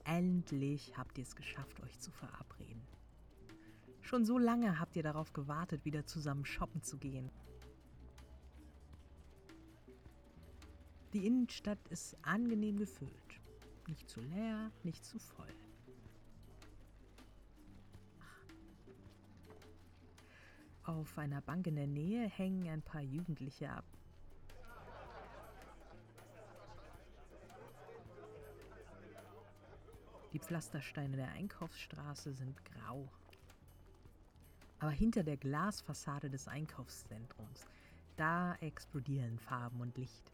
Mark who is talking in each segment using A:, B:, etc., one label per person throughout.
A: Endlich habt ihr es geschafft, euch zu verabreden. Schon so lange habt ihr darauf gewartet, wieder zusammen shoppen zu gehen. Die Innenstadt ist angenehm gefüllt. Nicht zu leer, nicht zu voll. Auf einer Bank in der Nähe hängen ein paar Jugendliche ab. Die Pflastersteine der Einkaufsstraße sind grau. Aber hinter der Glasfassade des Einkaufszentrums, da explodieren Farben und Licht.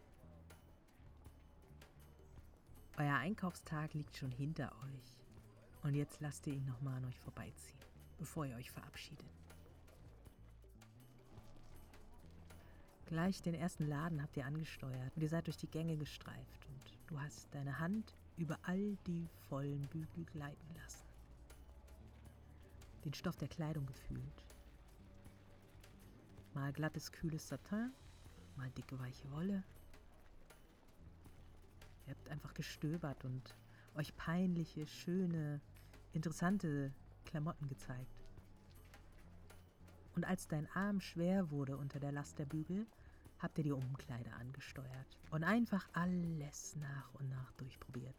A: Euer Einkaufstag liegt schon hinter euch. Und jetzt lasst ihr ihn nochmal an euch vorbeiziehen, bevor ihr euch verabschiedet. Gleich den ersten Laden habt ihr angesteuert und ihr seid durch die Gänge gestreift und du hast deine Hand über all die vollen Bügel gleiten lassen. Den Stoff der Kleidung gefühlt. Mal glattes, kühles Satin, mal dicke, weiche Wolle. Ihr habt einfach gestöbert und euch peinliche, schöne, interessante Klamotten gezeigt. Und als dein Arm schwer wurde unter der Last der Bügel, habt ihr die Umkleide angesteuert und einfach alles nach und nach durchprobiert.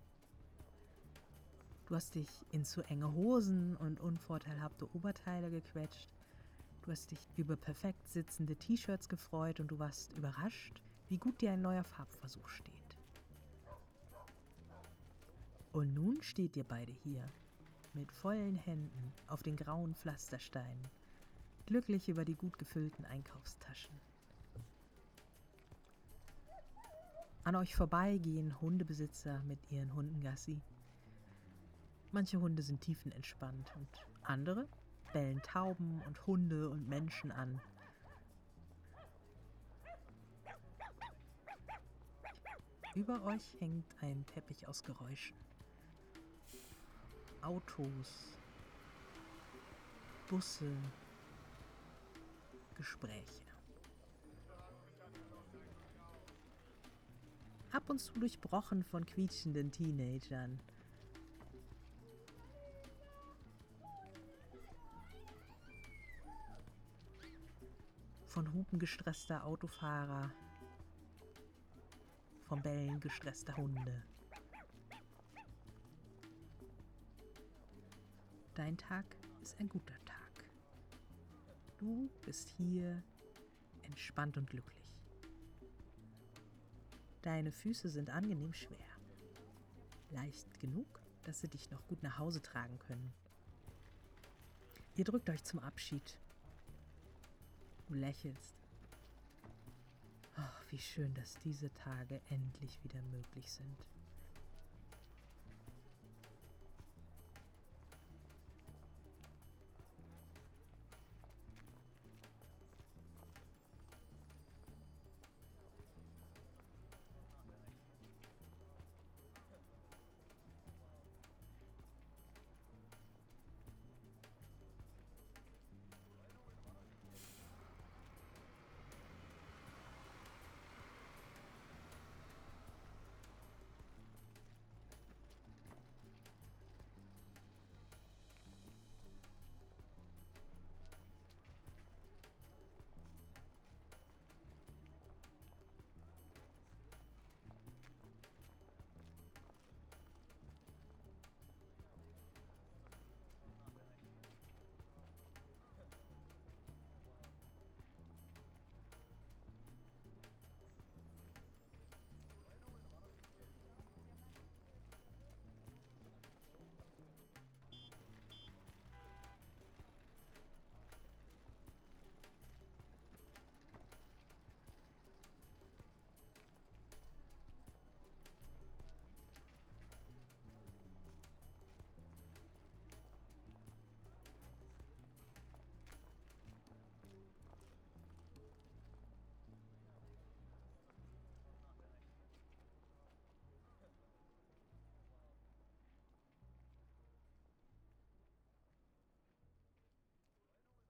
A: Du hast dich in zu enge Hosen und unvorteilhafte Oberteile gequetscht. Du hast dich über perfekt sitzende T-Shirts gefreut und du warst überrascht, wie gut dir ein neuer Farbversuch steht. Und nun steht ihr beide hier, mit vollen Händen auf den grauen Pflastersteinen, glücklich über die gut gefüllten Einkaufstaschen. An euch vorbei gehen Hundebesitzer mit ihren Hunden Gassi. Manche Hunde sind tiefenentspannt und andere bellen Tauben und Hunde und Menschen an. Über euch hängt ein Teppich aus Geräuschen. Autos, Busse, Gespräche. Ab und zu durchbrochen von quietschenden Teenagern. Von Hupen gestresster Autofahrer, vom Bellen gestresster Hunde. Dein Tag ist ein guter Tag. Du bist hier entspannt und glücklich. Deine Füße sind angenehm schwer. Leicht genug, dass sie dich noch gut nach Hause tragen können. Ihr drückt euch zum Abschied. Du lächelst. Oh, wie schön, dass diese Tage endlich wieder möglich sind.